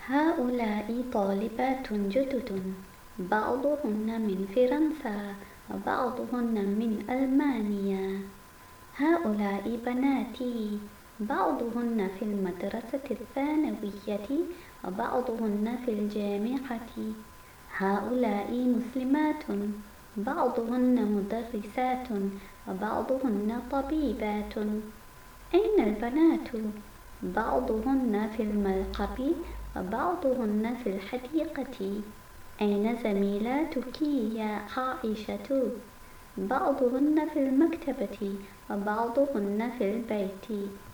هؤلاء طالبات جدد، بعضهن من فرنسا وبعضهن من ألمانيا. هؤلاء بناتي، بعضهن في المدرسة الثانوية وبعضهن في الجامعة. هؤلاء مسلمات، بعضهن مدرسات وبعضهن طبيبات. أين البنات؟ بعضهن في الملقب وبعضهن في الحديقة. أين زميلاتك يا عائشة؟ بعضهن في المكتبة وبعضهن في البيت.